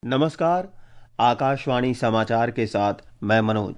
नमस्कार। आकाशवाणी समाचार के साथ मैं मनोज।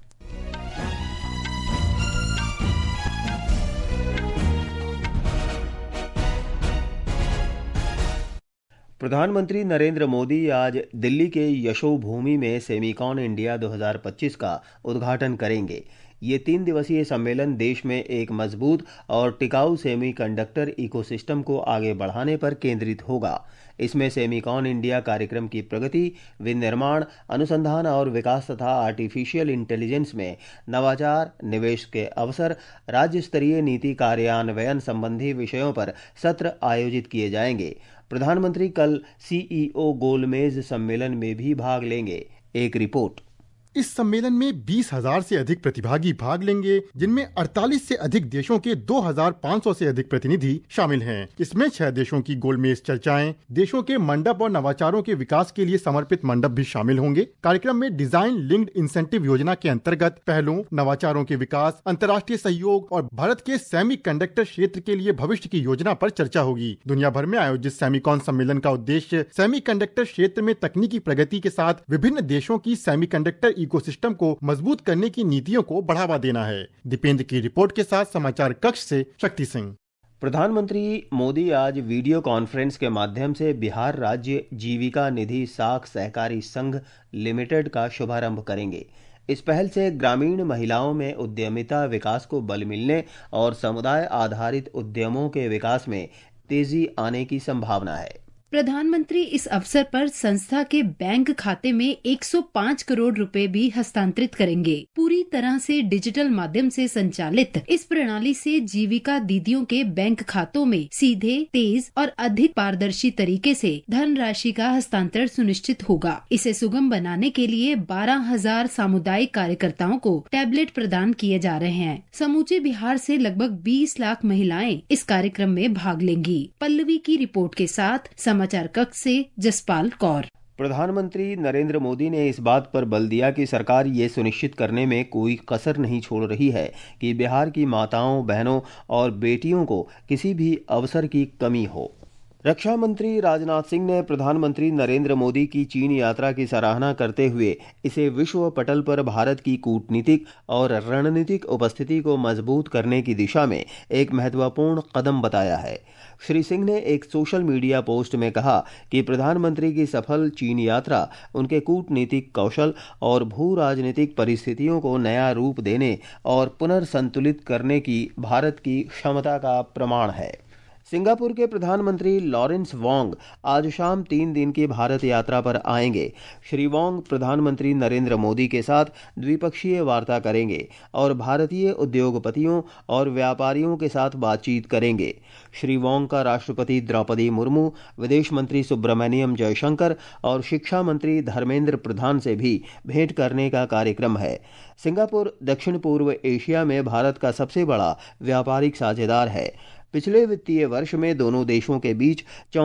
प्रधानमंत्री नरेंद्र मोदी आज दिल्ली के यशोभूमि में सेमीकॉन इंडिया 2025 का उद्घाटन करेंगे। ये 3 दिवसीय सम्मेलन देश में एक मजबूत और टिकाऊ सेमीकंडक्टर इकोसिस्टम को आगे बढ़ाने पर केंद्रित होगा। इसमें सेमीकॉन इंडिया कार्यक्रम की प्रगति, विनिर्माण, अनुसंधान और विकास तथा आर्टिफिशियल इंटेलिजेंस में नवाचार, निवेश के अवसर, राज्य स्तरीय नीति कार्यान्वयन संबंधी विषयों पर सत्र आयोजित किए जाएंगे। प्रधानमंत्री कल सीईओ गोलमेज सम्मेलन में भी भाग लेंगे। एक रिपोर्ट। इस सम्मेलन में 20,000 से अधिक प्रतिभागी भाग लेंगे, जिनमें 48 से अधिक देशों के 2,500 से अधिक प्रतिनिधि शामिल हैं। इसमें 6 देशों की गोलमेज चर्चाएं, देशों के मंडप और नवाचारों के विकास के लिए समर्पित मंडप भी शामिल होंगे। कार्यक्रम में डिजाइन लिंक्ड इंसेंटिव योजना के अंतर्गत पहलों, नवाचारों के विकास, अंतर्राष्ट्रीय सहयोग और भारत के सेमीकंडक्टर क्षेत्र के लिए भविष्य की योजना पर चर्चा होगी। दुनिया भर में आयोजित सेमीकॉन सम्मेलन का उद्देश्य सेमीकंडक्टर क्षेत्र में तकनीकी प्रगति के साथ विभिन्न देशों की सेमीकंडक्टर इकोसिस्टम को मजबूत करने की नीतियों को बढ़ावा देना है। दीपेंद्र की रिपोर्ट के साथ समाचार कक्ष से शक्ति सिंह। प्रधानमंत्री मोदी आज वीडियो कॉन्फ्रेंस के माध्यम से बिहार राज्य जीविका निधि साख सहकारी संघ लिमिटेड का शुभारंभ करेंगे। इस पहल से ग्रामीण महिलाओं में उद्यमिता विकास को बल मिलने और समुदाय आधारित उद्यमों के विकास में तेजी आने की संभावना है। प्रधानमंत्री इस अवसर पर संस्था के बैंक खाते में 105 करोड़ रुपए भी हस्तांतरित करेंगे। पूरी तरह से डिजिटल माध्यम से संचालित इस प्रणाली से जीविका दीदियों के बैंक खातों में सीधे, तेज और अधिक पारदर्शी तरीके से धनराशि का हस्तांतरण सुनिश्चित होगा। इसे सुगम बनाने के लिए 12,000 सामुदायिक कार्यकर्ताओं को टैबलेट प्रदान किए जा रहे हैं। समूचे बिहार से लगभग 20 लाख महिलाएं इस कार्यक्रम में भाग लेंगी। पल्लवी की रिपोर्ट के साथ समाचार कक्ष से जसपाल कौर। प्रधानमंत्री नरेंद्र मोदी ने इस बात पर बल दिया कि सरकार ये सुनिश्चित करने में कोई कसर नहीं छोड़ रही है कि बिहार की माताओं, बहनों और बेटियों को किसी भी अवसर की कमी हो। रक्षा मंत्री राजनाथ सिंह ने प्रधानमंत्री नरेंद्र मोदी की चीन यात्रा की सराहना करते हुए इसे विश्व पटल पर भारत की कूटनीतिक और रणनीतिक उपस्थिति को मजबूत करने की दिशा में एक महत्वपूर्ण कदम बताया है। श्री सिंह ने एक सोशल मीडिया पोस्ट में कहा कि प्रधानमंत्री की सफल चीन यात्रा उनके कूटनीतिक कौशल और भू राजनीतिक परिस्थितियों को नया रूप देने और पुनर्संतुलित करने की भारत की क्षमता का प्रमाण है। सिंगापुर के प्रधानमंत्री लॉरेंस वोंग आज शाम 3 दिन की भारत यात्रा पर आएंगे। श्री वोंग प्रधानमंत्री नरेंद्र मोदी के साथ द्विपक्षीय वार्ता करेंगे और भारतीय उद्योगपतियों और व्यापारियों के साथ बातचीत करेंगे। श्री वोंग का राष्ट्रपति द्रौपदी मुर्मू, विदेश मंत्री सुब्रमण्यम जयशंकर और शिक्षा मंत्री धर्मेंद्र प्रधान से भी भेंट करने का कार्यक्रम है। सिंगापुर दक्षिण पूर्व एशिया में भारत का सबसे बड़ा व्यापारिक साझेदार है। पिछले वित्तीय वर्ष में दोनों देशों के बीच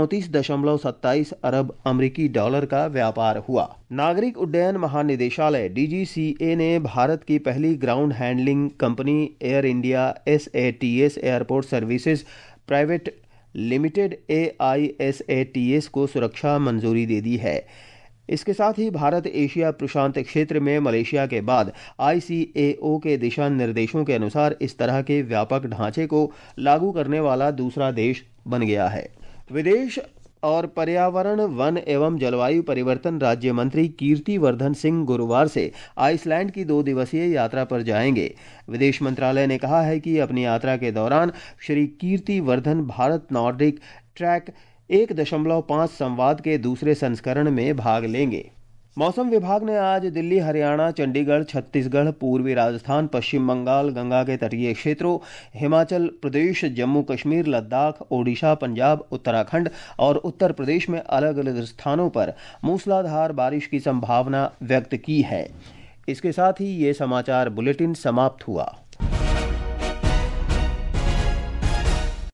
34.27 अरब अमेरिकी डॉलर का व्यापार हुआ। नागरिक उड्डयन महानिदेशालय DGCA ने भारत की पहली ground handling company air India SATS airport services private limited AISATS को सुरक्षा मंजूरी दे दी है। इसके साथ ही भारत एशिया प्रशांत क्षेत्र में मलेशिया के बाद ICAO के दिशा निर्देशों के अनुसार इस तरह के व्यापक ढांचे को लागू करने वाला दूसरा देश बन गया है। विदेश और पर्यावरण, वन एवं जलवायु परिवर्तन राज्य मंत्री कीर्ति वर्धन सिंह गुरुवार से आइसलैंड की 2 दिवसीय यात्रा पर जाएंगे। विदेश मंत्रालय ने कहा है कि अपनी यात्रा के दौरान श्री कीर्ति वर्धन भारत नॉर्डिक ट्रैक 1.5 संवाद के दूसरे संस्करण में भाग लेंगे। मौसम विभाग ने आज दिल्ली, हरियाणा, चंडीगढ़, छत्तीसगढ़, पूर्वी राजस्थान, पश्चिम बंगाल, गंगा के तटीय क्षेत्रों, हिमाचल प्रदेश, जम्मू कश्मीर, लद्दाख, ओडिशा, पंजाब, उत्तराखंड और उत्तर प्रदेश में अलग अलग स्थानों पर मूसलाधार बारिश की संभावना व्यक्त की है। इसके साथ ही ये समाचार बुलेटिन समाप्त हुआ।